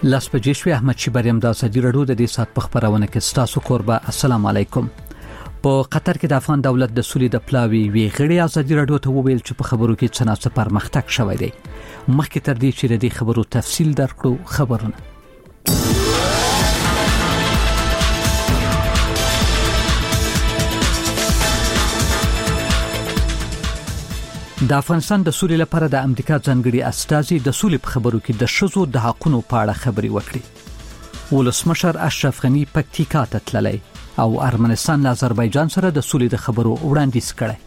لاس پجیشوی احمد شیبریم د ازادي رادیو د دې سات په خبرونه کې ستاسو قربا السلام علیکم. په قطر کې د افغان دولت د سولې د پلاوی وی غړي ازادي رادیو ته وویل چې په خبرو کې څنګه پرمختګ شوی دی. مخکې تر دې چې د دې خبرو تفصیل درکړو خبرونه د افغانستان د سولې لپاره د امریکا ځانګړي استازي د سولې په خبرو کې د شذو د حقونو په اړه خبري وکړي. ولسمشر اشرف غنی پکتیکا ته تللی او ارمنستان له آذربایجان سره د سولې د خبرو وړاندیز کړی.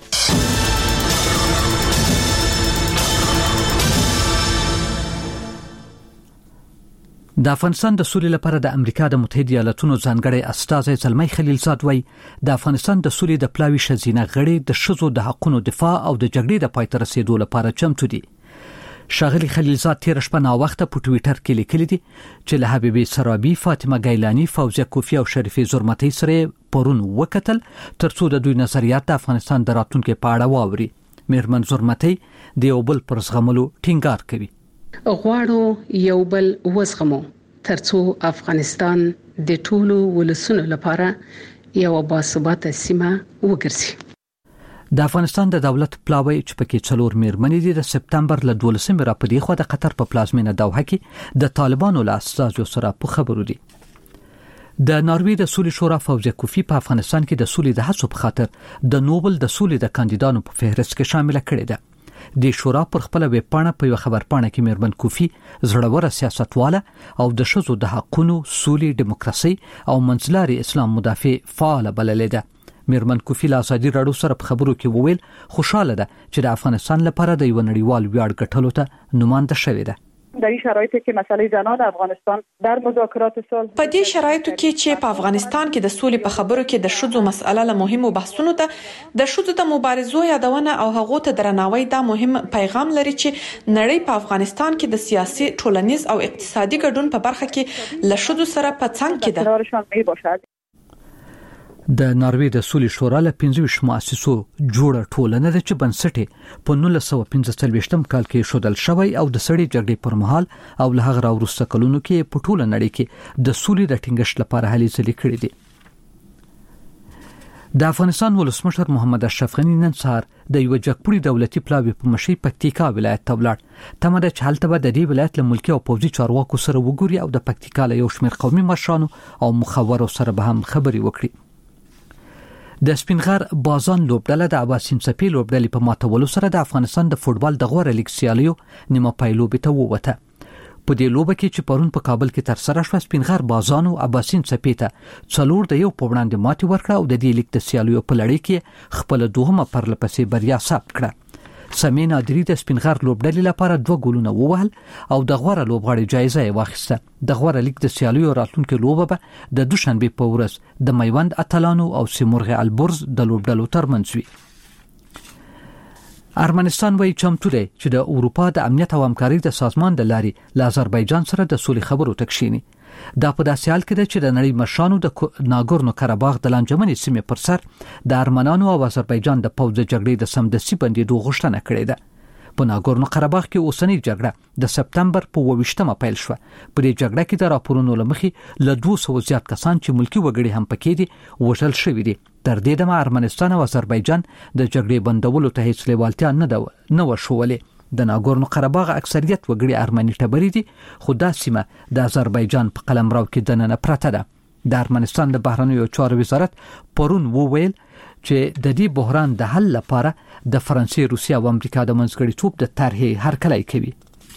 د افغانستان د سولې لپاره د امریکا د متحده ایالاتونو ځانګړي استازي زلمی خلیلزاد وایي د افغانستان د سولې د پلاوی شزینه غړي د شذو د حقونو دفاع او د جګړې د پای ته رسیدو لپاره چمتو دي. شاغلی خلیلزاد تیر شپه نا وخت په ټوئیټر کې لیکلي دي چې له حبیبي سرابي، فاطمه ګیلانی، فوزیه کوفی او شریفه زرمتی سره پرون وکتل ترڅو د دوی نظریات د افغانستان د راتلونکو په اړه واوري. میرمن زرمتی د یو بل پر زغملو ټینګار کوي. غواړو یو بل وزغمو ترڅو افغانستان د ټولو ولسونو لپاره یو باثباته سیمه وګرځي. د افغانستان د دولت پلاوی چې پکې 4 میرمنې دي د سپتمبر له 12 را پدې خو د قطر په پلازمینه دوحه کې د طالبانو له استازو سره په خبرو دي. د ناروی د سولې شورا فوزیه کوفی په افغانستان کې د سولې د هڅو په خاطر د نوبل د سولې د کاندیدانو په فهرست کې شامل کړي ده. د شورا پر خپل ویب پاڼه په یو خبر پاڼه کې میرمن کوفی زړوره سیاستواله او د شذو د حقونو، سولې، دیموکراسي او منځلاري اسلام مدافع فعال بللې ده. میرمن کوفی له ازادي رادیو سره په خبرو کې وویل خوشاله ده چې د افغانستان لپاره د یو نړیوال ویاړ ګټلو ته نماینده شوې ده. در این شرایطی که مسئله زنان افغانستان در مذاکرات صلح په دې شرایطو کې چې په افغانستان کې د سولې په خبرو کې د شذو مسأله له مهمو بحثونو ته د شذو د مبارزو یادونه او هغه ته درناوی دا مهم پیغام لري چې نړۍ په افغانستان کې د سیاسي، ټولنیز او اقتصادي ګډون په برخه کې له شذو سره په څنګ کې ده. د ناروی د سولې شورا له 15 مؤسسو جوړه ټولنه ده چې بنسټ په 1945 کال کې شودل شوی او د سړي جګړې پر مهال او له هغه راوروسته کلونو کې په ټوله نړۍ کې د سولې د ټینګښت لپاره هلې ځلې کړې دي. د افغانستان ولسمشر محمد اشرف غنی نن سهار د یو جګپوړي دولتي پلاوی په مشي پکتیکا ولایت ته ولاړ. تمه ده چې هلته به د دې ولایت له ملکی او پوځي چارواکو سره وګوري او د پکتیکا له یو شمېر قومي مشرانو او مخورو سره به هم خبري وکړي. د سپینغر بازان لوبډله د اباسین څپې لوبډلې په ماتولو سره د افغانستان د فوټبال د غوړه لیګ سیالیو نیمه پایلوبې ته ووته. په دې لوبه کې چې پرون په کابل کې تر سره شو سپینغر بازانو اباسین څپې ته 4 د یو په وړاندې ماتې ورکړه او د دې لیګ د سیالیو په لړۍ کې خپل دوهمه پرلپسې بریا ثبت کړه. سمین ادری د سپینغر لوبډلې لپاره 2 ګولونه ووهل او د غوړه لوبغاړي جایزه یې واخیسته. د غوړه لیګ د سیالیو راتلونکو لوبه به د دوشنبه په ورځ د میوند اتلانو او سیمرغ البرز د لوبډلو ترمنځ وي. ارمنستان وایي چمتو دی چې د اروپا د امنیت او همکاري د سازمان د لارې له آذربایجان سره د سولې خبرو تکشینی. دا په داسې حال کې ده چې د نړۍ مشرانو د ناګورنو کراباغ د لانجمنې سیمې پر سر د ارمنانو او آذربایجان د پوځ جګړې د سمدستي بندیدو غوښتنه کړې ده. په ناګورنو کراباغ کې اوسنۍ جګړه د سپتمبر په 28مه پیل شوه. په دې جګړه کې د راپورونو لمخې له 200 زیات کسان چې ملکی وګړي هم پکې دي وژل شوي دي. تر دې دمه ارمنستان او آذربایجان د جګړې بندولو ته هیڅ لیوالتیا نه وښولې. د ناګورنو کراباغ اکثریت وګړي ارمني ټبري دي خو دا سیمه د آذربایجان په قلمرو کې دننه پرته ده. د ارمنستان د بهرنیو چارو وزارت پرون وویل چې د دې بحران د حل لپاره د فرانسې، روسیې او امریکا د منځګړیتوب د طرحې هرکلی کوي.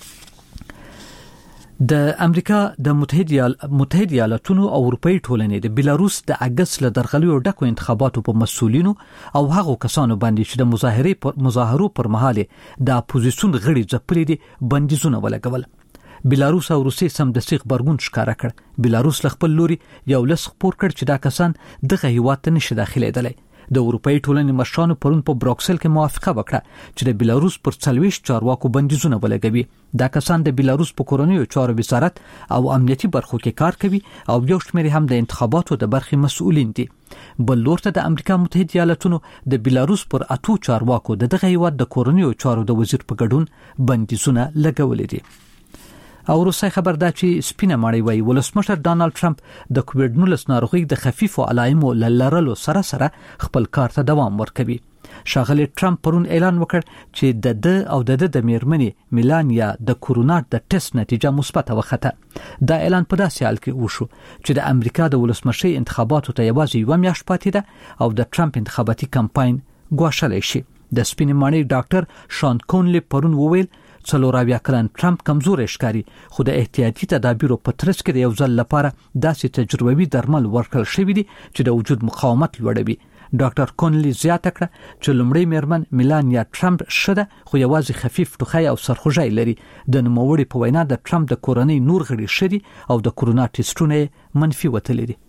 د امریکا د متحده ایالاتونو او اروپאי ټولنې د بیلاروس د اگست له درغلیو ډکو انتخاباتو په مسؤلینو او هغو کسانو باندې چې د مظاهرو پر مهال د اپوزیسیون غړي ځپلي دي بندیزونه ولګول. بیلاروس او روسیې سمدستي خبرګون ښکاره کړ. بیلاروس له خپل لوري یو لس خبر کړ چې دا کسان دغه هیواد ته نشي داخليدلی. د اروپאי ټولنې مشرانو پرون په بروکسل کې موافقه وکړه چې د بیلاروس پر 40 چارواکو بندیزونه ولګوي. دا کسان د بیلاروس په کورنیو چارو وزارت او امنیتي برخو کې کار کوي او یو شمېر هم د انتخاباتو د برخې مسؤلین دي. بل لور ته د امریکا متحده ایالاتونو د بیلاروس پر 8 چارواکو دغه هیواد د کورنیو چارو د وزیر په ګډون بندیزونه لګولې دي. او روسي خبر دا چې سپینه ماړی وای ولسمشر ډانلډ ټرمپ د کووډ-19 ناروغي د خفيفو علایمو لرلو سره خپل کار ته دوام ورکوي. شاغلی ټرمپ پرون اعلان وکړ چې د میرمنې میلانیا د کورونا د ټیسټ نتیجه مثبت وخته. دا اعلان په داسې حال کې وشو چې د امریکا د ولسمشي انتخاباتو ته یوازې یو میاشت پاتې ده او د ټرمپ انتخاباتي کمپاین ګواښلای شي. د سپینې ماڼۍ ډاکټر شان کونلی پرون وویل څلوراویا کلن ټرمپ کمزوري ښکاري خو د احتیاطي تدابیرو په ترڅ کې د یو ځل لپاره داسې تجربوي درمل ورکړل شوی دي چې د وجود مقاومت لوړوي. ډاکټر کونلی زیاته کړه چې لومړی میرمن میلانیا ټرمپ شده خو یوازې خفیف ټوخی او سرخوږی لري. د نوموړي په وینا د ټرمپ د کورنۍ نور غړي شدي او د کورونا ټیسټونه منفي وتلي دي.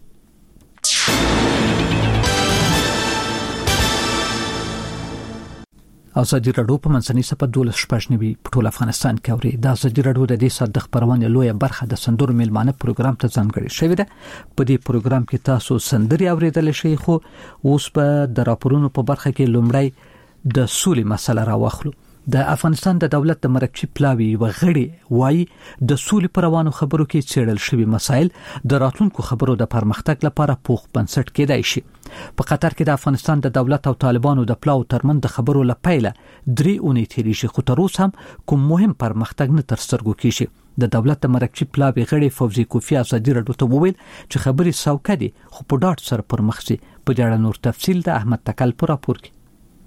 ازادي راډیو په منځني سپه 12 په ټول افغانستان کې اوري. د ازادي راډیو د دې صد خبرونه لویه برخه د سندرو میلمانه پروګرام ته ځانګړې شوې ده. په دې پروګرام کې تاسو سندري اوریدل شئ خو اوس په د راپورونو په برخه کې لومړی د سولې مسله راوخلو. د افغانستان د دولت د مرکزی پلاوی وغړي وایي د سولې پر روانو خبرو کې څېړل شوی مسایل د راتلونکو خبرو د پرمختګ لپاره پوخ بنسټ کېدای شي. په قطر کې د افغانستان د دولت او طالبانو د پلاو ترمن د خبرو لپاره 3 اونۍ تیریږي خو تر اوسه هم کوم مهم پرمختګ نه تر سترګو کیږي. د دولت د مرکزی پلاوی غړي فوزي کوفی ازادي راډیو ته وویل چې خبري سوکه دي خو په ډاټ سره پرمختګ په اړه نور تفصیل د احمد تکل پر راپور کې.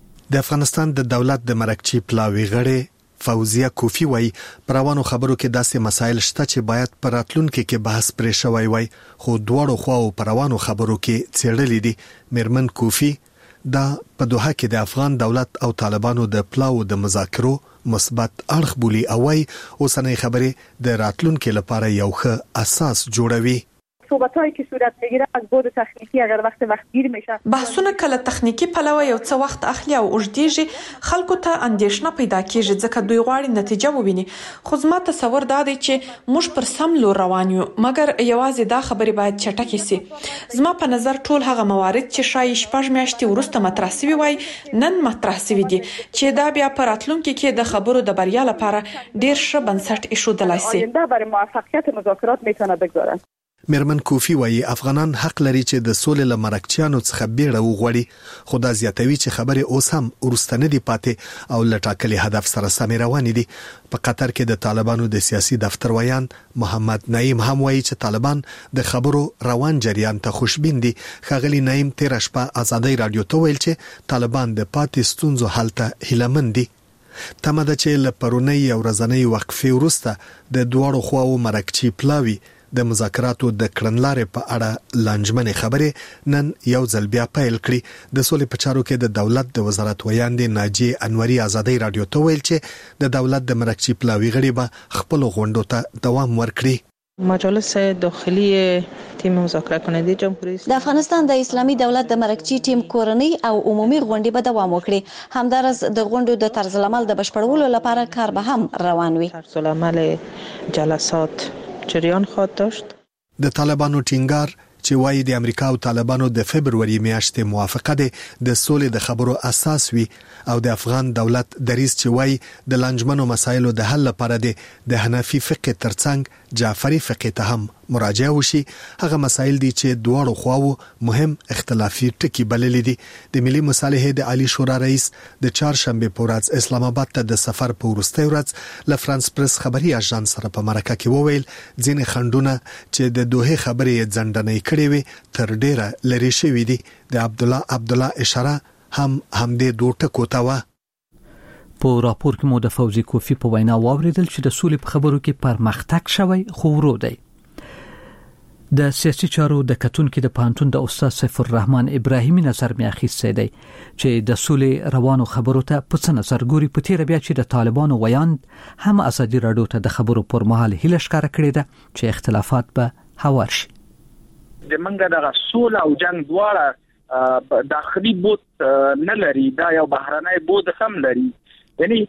د افغانستان د دولت د مرکزی پلاوی غړي فوزیه کوفی وای پروانو خبرو کې داسې مسایل شته چې باید پر راتلونکو کې بحث پرې شوی وای خو دواړو خواو پروانو خبرو کې څېړلې دي. میرمن کوفی دا په دوحه کې د افغان دولت او طالبانو د پلاو د مذاکرو مثبت اړخ بولی او وای اوسنۍ خبرې د راتلونکو لپاره یو ښه اساس جوړوي. صحبتایی که صورت میگیره از بعد تخنیکی اگر وقت گیر میشه بحثونه کله تخنیکی پلوه یو څه وخت اخلي او اوږدېږي خلکو ته اندېښنه پیدا کیږي ځکه دوی غواړي نتیجه وویني. خو زما تصور دا دی چې موږ پر سم لور روان یو مګر یوازې دا خبرې باید چټکې سي. زما په نظر ټول هغه موارد چې شای 6 میاشتې وروسته مطرح شوي وای نن مطرح شوي دي چې دا بیا په راتلونکو کې د خبرو د بریا لپاره ډیر ښه بنسټ ایښودلای شي. آینده برای موفقیت مذاکرات میتونه بگذارد. میرمن کوفی وایي افغانان حق لري چې د سولې لمرکچیانو څخه بیړه وغوړي خو دا زیاتوي چې خبرې اوس هم ورستنه دي پاتې او لټاکلي هدف سره سمې روانې دي. په قطر کې د طالبانو د سیاسي دفتر ویان محمد نعیم هم وایي چې طالبان د خبرو روان جریان ته خوشبین دي. ښاغلي نعیم تیر شپه ازادي رادیو ته ویل چې طالبان د پاتې ستونزو حل ته هیلهمند دي. تمه ده چې له پرونی او ورځنۍ وقفې وروسته د دواړو خواو مرکچی پلاوی د مذاکراتو د کړنلارې په اړه لانجمنې خبرې نن یو ځل بیا پیل کړي. د سولې په چارو کې د دولت د وزارت ویاندې ناجی انوري ازادي رادیو ته ویل چې د دولت د مرکزی پلاوی غړي به خپل غونډو ته دوام ورکړي. مجالس داخلی تیم مذاکره کننده جمهوری د افغانستان د اسلامي دولت د مرکزی ټیم کورنۍ او عمومي غونډې به دوام وکړي. همدارس د غونډو د طرز العمل د بشپړولو لپاره کار به هم روان وي. طرز العمل جلسات جریان خواهد داشت. د طالبانو ټینګار چې وایي د امریکا او طالبانو د فبرवरी میاشتې موافقه ده د سولې د خبرو اساس وي او د افغان دولت دریځ چې وایي د لانجمنو مسایلو د حل لپاره د حنفي فقه ترڅنګ جعفری فقه ته هم مراجعه وشي. هغه مسایل دي چې دواړو خواو مهم اختلافي ټکي بللي دي. د ملي مصالحې د عالی شورا رئیس د چهارشنبه په ورځ اسلام آباد ته د سفر په وروستۍ ورځ له فرانس پریس خبري اژانس سره په مرکه کې وویل ځینې خندونه چې د دوه خبرې ځندنې کړې وي تر ډیره لري شوې دي. د عبدالله اشاره هم همدې دوه ټکو ته و. په راپور کې مو د فوزي کوفی په وینا واوریدل چې د سولې په خبرو کې پرمختګ شوی خو ورو دی. د سیاسي چارو د کتونکو د پانتون د استاد سیف الرحمن ابراهیمی نظر می اخیسته دی چې د سولې روانو خبرو ته په څه نظر ګوري. په تیر بیا چې د طالبانو ویاند هم ازادي راډیو ته د خبرو پر مهال هیله ښکاره کړې ده چې اختلافات به هوار شي. د منګه د سولې او جنگ دواړه داخلي بوت نه لري، دا یو بهرنۍ بوت هم لري. یعنی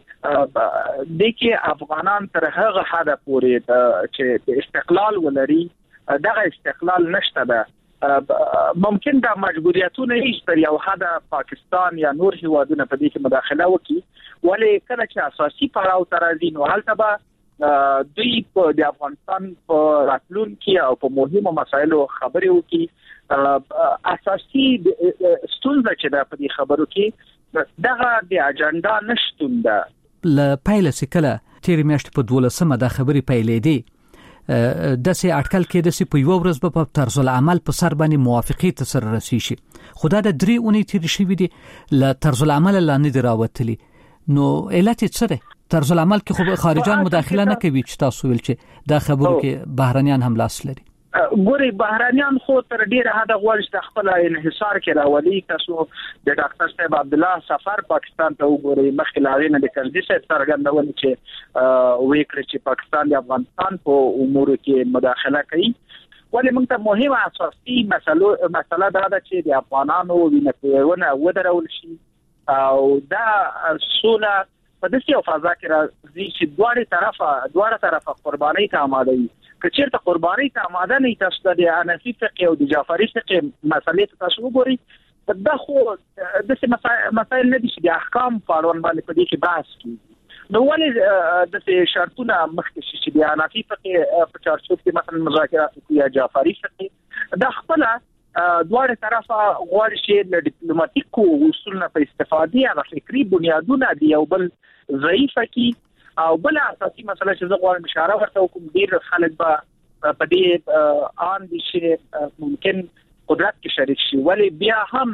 د کې افغانان تر هغه حد پورې چې استقلال ولري دغه استقلال نشته ده. ممکن دا مجبوریتونه نشته یو حد پاکستان یا نور هیوادونه په دې کې مداخله وکړي، ولی کله چې اساسي پړاو ته راځي نو هلته به دوی په د افغانستان په راتلونکي او په مهمو مسایلو خبرې وکړي. اساسي ستونزه چې د په خبرو کې دغه د اجنډا نشټون ده. ل پایله سکله تیر میاشت په 12مه د خبرې پیلې دي د سي اټکل کې د سي په یو ورځ په طرز العمل په سر باندې موافقه تر رسي شي. خدای د 3 اونۍ تیر شي وي ل طرز العمل لاندې دراوتلی. نو علت څه ده؟ طرز العمل کې خو خارجان مداخله نه کوي چې تاسو ویل چې دا خبرو کې بهرانيان هم لاس لري. ګوري بهرانيان خو تر ډیره حد غواړي چې خپل انحصار کې راولي. تاسو د ډاکټر صاحب عبد الله سفر پاکستان ته وګورئ، مخکې لاغې د کرزي صاحب څرګندول چې وکړي چې پاکستان د افغانستان په امور کې مداخله کوي. ولې موږ ته مهمه اساسي مسله دا ده چې د افغانانو وینه ودرول شي او دا سوله په دې یو فضا کې راځي چې دواړه طرفه قرباني ته آماده وي. که چیرته قرباني ته آماده نه تاسو د حنفي فقه او د جعفري فقه مسلې تاسو وګورئ، دا خو د مسائل نه دي چې د احکام په اړه باندې په دې کې بحث کیږي. نو ولې د شرطونه مخکې چې د حنفي فقه په چارچوب کې مثلا مذاکرات کوي یا جعفري فقه دا خپل دواړه طرفه غواړي چې د ډیپلوماټیکو اصولو په استفادې او فکری بنیادونه دی یو بل ضعیفه کی. او بل اساسي مسله چې زه غواړم اشاره ورته وکم، ډیر خلک په دې ان دي چې ممکن قدرت کې شریک شي، ولی بیا هم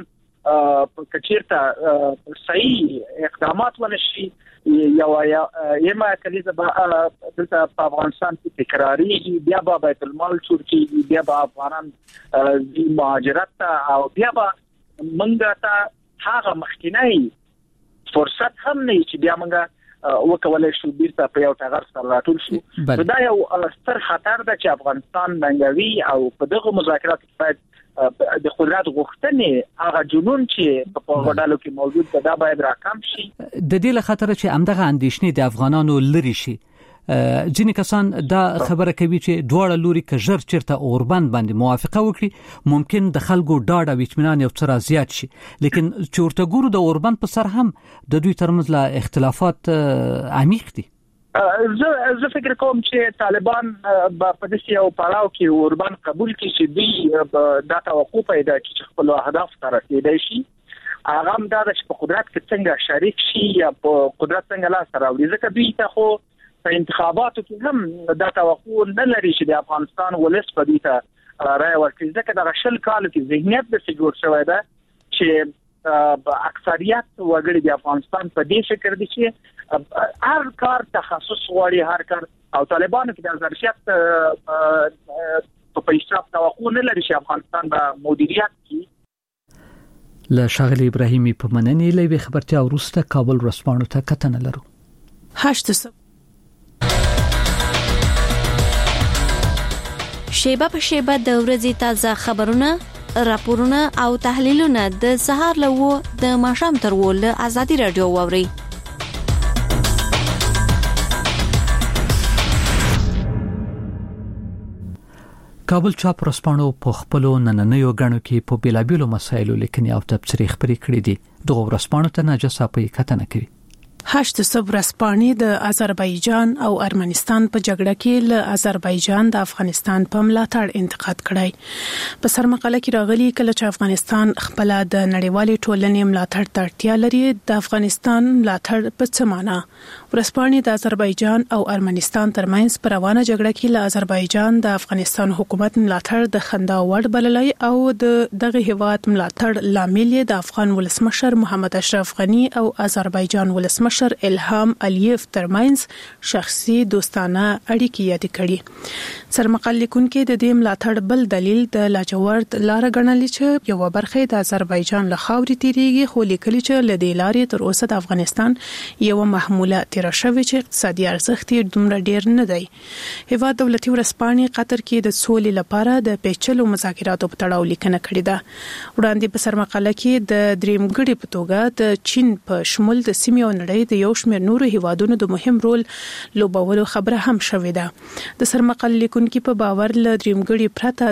کچیرته صحیح اقدامات ونشي یا یما کلیزه دلته په افغانستان کې تکراری بیا به بیت المال چورکی بیا به افغانان د مهاجرت او بیا به منګه ته هغه مخکینی فرصت هم نه چې بیا منګه وکولای شو بیرته په یو ټغر سره راټول شو. دا یو ستر خطر ده چې افغانستان بنګوي او په دغه مذاکرات کې باید د قدرت غوښتنې هغه جنون چې په غوډالو کې موجود ده دا باید راکم شي. د دې له خطر چې همدغه اندېښنې د افغانانو لري شي. ځینې کسان دا خبره کوي چې دواړه لوري که ژر چیرته اوربند باندې موافقه وکړي ممکن د خلکو ډاډ او اطمینان یو څه زیات شي، لیکن چې ورته ګورو د اوربند په سر هم د دوی ترمنځ لا اختلافات عمیق دي. زه فکر کوم چې طالبان په دې یو پړاو کې اوربند قبول کړي چې دوی دا توقع پیدا کړي چې خپل اهداف ته رسیدای شي. هغه هم دا چې په قدرت کې څنګه شریک شي یا په قدرت څنګه لاس راوړي، ځکه دوی ته خو په انتخاباتو کې هم دا توقع نه لري چې د افغانستان ولس په دې ته رائے ورکړي، ځکه دا شل کال کې ذهنیت د جوړ شوی ده چې اکثریت وګړي د افغانستان په دې فکر دي چې هر کار تخصص غواړي، هر کار او طالبانو کې د ظرفیت په حساب توقع نه لري چې افغانستان به مدیریت کوي. له شاغلی ابراهیمي په مننې لوي خبرتیا ورسته کابل رسپانو ته کتنه لرو. 8 شیبه په شیبه د ورځې تازه خبرونه، راپورونه او تحلیلونه د سهار له د ماښام تر ول ازادي رادیو ووري. کابل چاپ رسپانو په خپل نننیو غاڼو کې په بیلابیلو مسایلو لیکنې او تبصرې خبرې کړې دي. دغه رسپانو ته نجسا په کتنه کوي. 8 رسپانې د آذربایجان او ارمنستان په جګړه کې له آذربایجان د افغانستان په ملاتړ انتقاد کړی. په سرمقاله کې راغلي کله چې افغانستان خپل د نړیوالې ټولنې ملاتړ ته اړتیا لري، د افغانستان ملاتړ په څه معنی؟ ورسپانې د آذربایجان او ارمنستان ترمنځ په روانه جګړه کې له آذربایجان د افغانستان حکومت ملاتړ د خندا وړ بللی او دغه هیواد ملاتړ لامل د افغان ولسمشر محمد اشرف غنی او آذربایجان ولسمشر الهام الیف ترمنځ شخصي دوستانه اړیکې یاد کړي. سرمقال لیکونکو د دې ملاتړ بل دلیل د لاجورد لار غنلې چې یو برخه د آذربایجان له خاورې تیریږي، خو لیکلي چې له دې لارې تر اوسه د افغانستان یو محموله تیر شوی چې اقتصادي ارزښت یې دومره ډیر نه دی. هیواد دولتي ورسپانې قطر کې د سولې لپاره د پیچلو مذاکراتو په تړاو لیکنه کړې ده. وړاندې په سرمقاله کې د دریمګړي په توګه د چین په شمول د سیمې او نړۍ د یو شمېر نورو هیوادونو د مهم رول لوبولو خبره هم شوې ده. د سرمقال لیکونکو په باور له دریمګړي پرته